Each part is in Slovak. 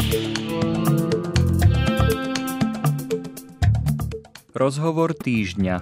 Rozhovor týždňa.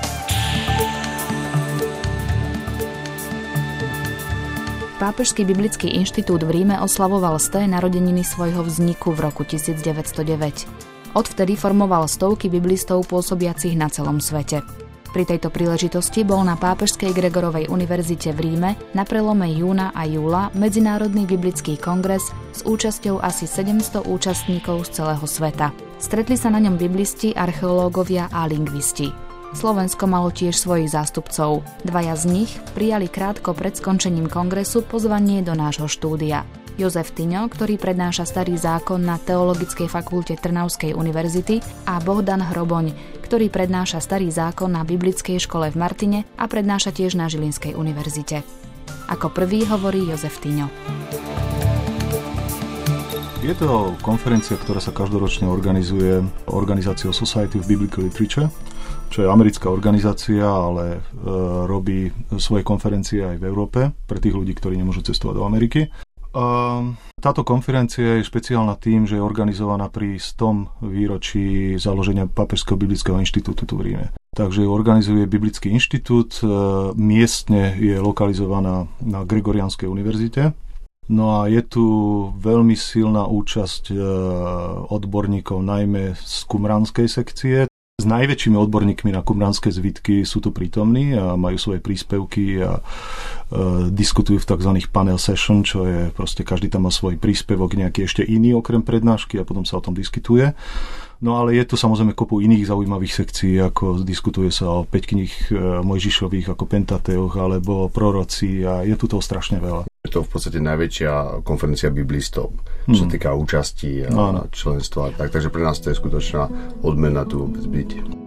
Pápežský biblický inštitút v Ríme oslavoval 100. narodeniny svojho vzniku v roku 1909. Odvtedy formoval stovky biblistov pôsobiacich na celom svete. Pri tejto príležitosti bol na Pápežskej Gregorovej univerzite v Ríme na prelome júna a júla Medzinárodný biblický kongres s účasťou asi 700 účastníkov z celého sveta. Stretli sa na ňom biblisti, archeológovia a lingvisti. Slovensko malo tiež svojich zástupcov. Dvaja z nich prijali krátko pred skončením kongresu pozvanie do nášho štúdia. Jozef Tyňo, ktorý prednáša Starý zákon na Teologickej fakulte Trnavskej univerzity, a Bohdan Hroboň, ktorý prednáša Starý zákon na Biblickej škole v Martine a prednáša tiež na Žilinskej univerzite. Ako prvý hovorí Jozef Tyňo. Je to konferencia, ktorá sa každoročne organizuje organizáciou Society of Biblical Literature, čo je americká organizácia, ale robí svoje konferencie aj v Európe pre tých ľudí, ktorí nemôžu cestovať do Ameriky. Táto konferencia je špeciálna tým, že je organizovaná pri 100. výročí založenia Pápežského biblického inštitútu tu v Ríme. Takže organizuje Biblický inštitút, miestne je lokalizovaná na Gregoriánskej univerzite. No a je tu veľmi silná účasť odborníkov, najmä z kumranskej sekcie. S najväčšími odborníkmi na kumranské zvitky sú tu prítomní a majú svoje príspevky a diskutujú v tzv. Panel session, čo je proste každý tam má svoj príspevok, nejaký ešte iný okrem prednášky a potom sa o tom diskutuje. No ale je tu samozrejme kopu iných zaujímavých sekcií, ako diskutuje sa o 5 kníh Mojžišových ako Pentateuch alebo proroci a je tu toho strašne veľa. Je to v podstate najväčšia konferencia biblistov, čo sa týka účasti a členstva. Takže pre nás to je skutočná odmena tu vôbec byť.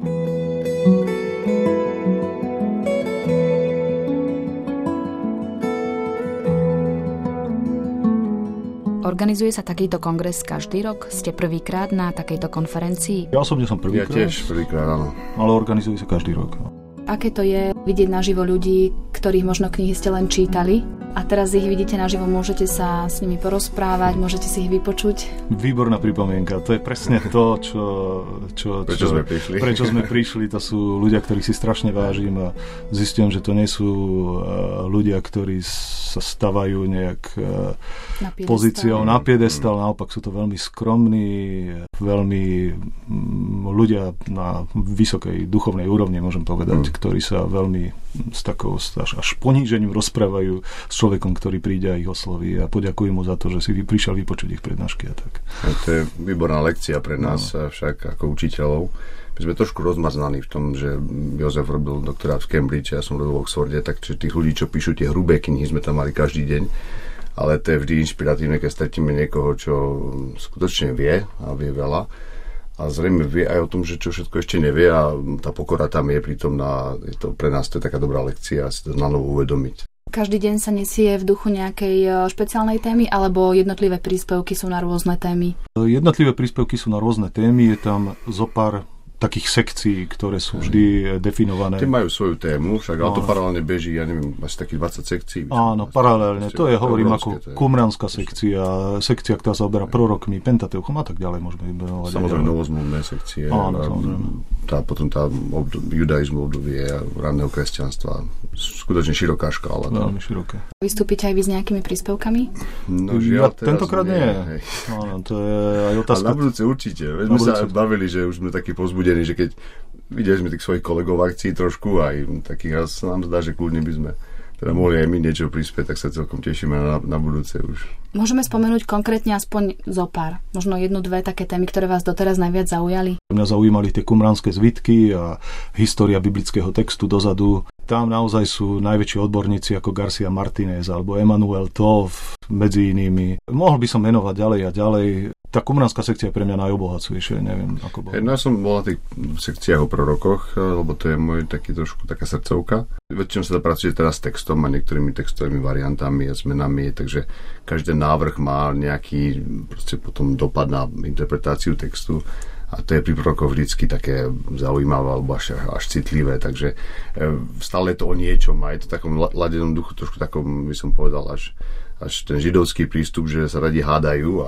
Organizuje sa takýto kongres každý rok? Ste prvýkrát na takejto konferencii? Ja osobne som prvýkrát. Ja tiež prvýkrát, áno. Ale organizuje sa každý rok. Aké to je vidieť naživo ľudí, ktorých možno knihy ste len čítali a teraz ich vidíte naživo, môžete sa s nimi porozprávať, môžete si ich vypočuť? Výborná pripomienka, to je presne to, prečo sme prišli. To sú ľudia, ktorých si strašne vážim a zistím, že to nie sú ľudia, ktorí sa stavajú nejak pozíciou na piedestal, naopak sú to veľmi skromní, veľmi ľudia na vysokej duchovnej úrovni, môžem povedať, ktorí sa veľmi s takou až ponížením rozprávajú s človekom, ktorý príde a ich osloví a poďakujem mu za to, že si prišiel vypočuť ich prednášky a tak. To je výborná lekcia pre nás však ako učiteľov. My sme trošku rozmaznaní v tom, že Jozef robil doktorát v Cambridge, ja som robil v Oxforde, takže tých ľudí, čo píšu tie hrubé knihy, sme tam mali každý deň. Ale to je vždy inšpiratívne, keď stretíme niekoho, čo skutočne vie a vie veľa. A zrejme vie aj o tom, že čo všetko ešte nevie a tá pokora tam je prítomná. Pre nás to je taká dobrá lekcia si to na novo uvedomiť. Každý deň sa nesie v duchu nejakej špeciálnej témy alebo jednotlivé príspevky sú na rôzne témy? Jednotlivé príspevky sú na rôzne témy, je tam zopár takých sekcií, ktoré sú vždy definované. Tí majú svoju tému, však ale to paralelne beží, ja neviem, asi takých 20 sekcií. Áno, paralelne. To je, hovorím, ako kumranská sekcia, ktorá sa oberá prorokmi, Pentateuchom a tak ďalej. Môžeme vymenovať. Samozrejme novozmluvné sekcie. Áno, samozrejme. Potom tá judaizmu obdobie a ranného kresťanstva. Skutočne široká škála. Veľmi široké. Vystúpite aj vy s nejakými príspevkami? No žiaľ, tentokrát nie. Áno, to je aj otázka. Ale na budúce určite. Veď sme sa bavili, že už sme takí povzbudení, že keď videli sme tých svojich kolegov v akcii trošku, aj takých, a sa nám zdá, že kľudne by sme teda mohli aj my niečo prispieť, tak sa celkom tešíme na budúce už. Môžeme spomenúť konkrétne aspoň zopár, možno 1-2 také témy, ktoré vás doteraz najviac zaujali? Mňa zaujímali tie kumranské zvitky a história biblického textu dozadu. Tam naozaj sú najväčší odborníci ako Garcia Martinez alebo Emanuel Tov medzi inými. Mohol by som menovať ďalej a ďalej. Tá kumranská sekcia je pre mňa najobohacujejšia, neviem ako bolo. Ja som bol na tých sekciách o prorokoch, lebo to je môj trošku taká srdcovka. Väčšinou sa to pracuje teraz s textom a niektorými textovými variantami a zmenami, takže každý návrh má nejaký proste potom dopad na interpretáciu textu. A to je pri prorokoch vždycky také zaujímavé alebo až citlivé, takže stále je to o niečom a je to v takom ladenom duchu, trošku takom, by som povedal, až ten židovský prístup, že sa radi hádajú a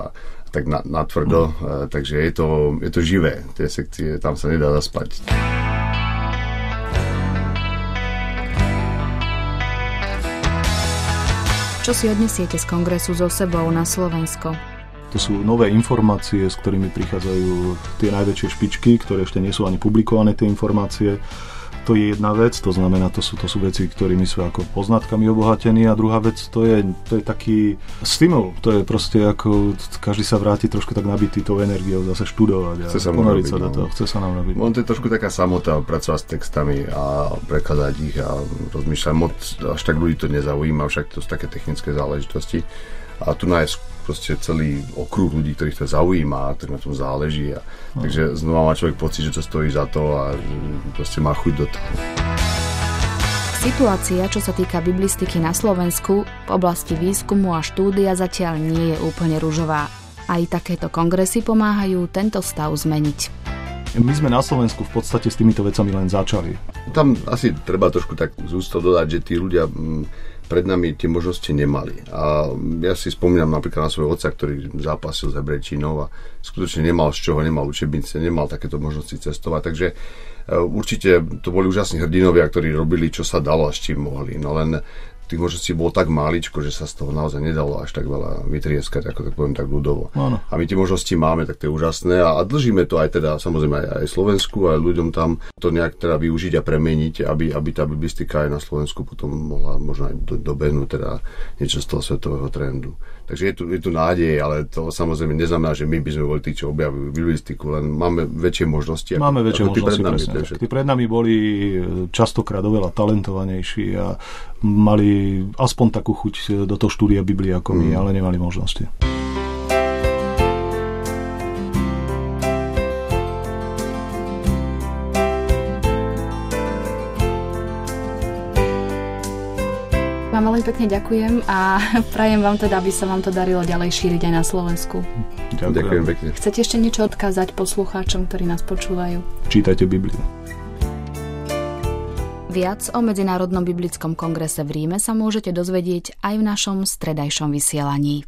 tak natvrdo, takže je to živé, tie sekcie, tam sa nedá zaspať. Čo si odnesiete z kongresu so sebou na Slovensko? To sú nové informácie, s ktorými prichádzajú tie najväčšie špičky, ktoré ešte nie sú ani publikované, tie informácie. To je jedna vec, to znamená, to sú veci, ktorými sú ako poznatkami obohatení, a druhá vec, to je taký stimul, to je proste ako každý sa vráti trošku tak nabitý tou energiou zase študovať a ponoriť sa do toho, chce sa nám robiť. On to je trošku taká samota, pracovať s textami a prekladať ich a rozmýšľať, moc až tak ľudí to nezaujíma, však to sú také technické záležitosti. A tu je proste celý okruh ľudí, ktorých to zaujíma a ktorým na tom záleží. Takže znova má človek pocit, že to stojí za to a proste má chuť do toho. Situácia, čo sa týka biblistiky na Slovensku, v oblasti výskumu a štúdia zatiaľ nie je úplne ružová. Aj takéto kongresy pomáhajú tento stav zmeniť. My sme na Slovensku v podstate s týmito vecami len začali. Tam asi treba trošku tak z ústov dodať, že tí ľudia pred nami tie možnosti nemali. A ja si spomínam napríklad na svojho otca, ktorý zápasil s Hebrejčinou a skutočne nemal z čoho, nemal učebnice, nemal takéto možnosti cestovať. Takže určite to boli úžasní hrdinovia, ktorí robili, čo sa dalo a s čím mohli. No len tých možností bolo tak máličko, že sa z toho naozaj nedalo až tak veľa vytrieskať, ako tak poviem tak ľudovo. Áno. A my tie možnosti máme, tak to je úžasné a dlžíme to aj teda samozrejme aj Slovensku, aj ľuďom tam to nejak teda využiť a premeniť, aby tá biblistika aj na Slovensku potom mohla možno aj dobehnúť teda niečo z toho svetového trendu. Takže je tu nádej, ale to samozrejme neznamená, že my by sme boli tí, čo objavili biblistiku, len máme väčšie možnosti. Máme väčšie možnosti, presne. Tí pred nami boli častokrát oveľa talentovanejší a mali aspoň takú chuť do toho štúdia Biblie ako my, ale nemali možnosti. Vám veľmi pekne ďakujem a prajem vám teda, aby sa vám to darilo ďalej šíriť aj na Slovensku. Ďakujem pekne. Chcete ešte niečo odkázať poslucháčom, ktorí nás počúvajú? Čítajte Bibliu. Viac o Medzinárodnom biblickom kongrese v Ríme sa môžete dozvedieť aj v našom stredajšom vysielaní.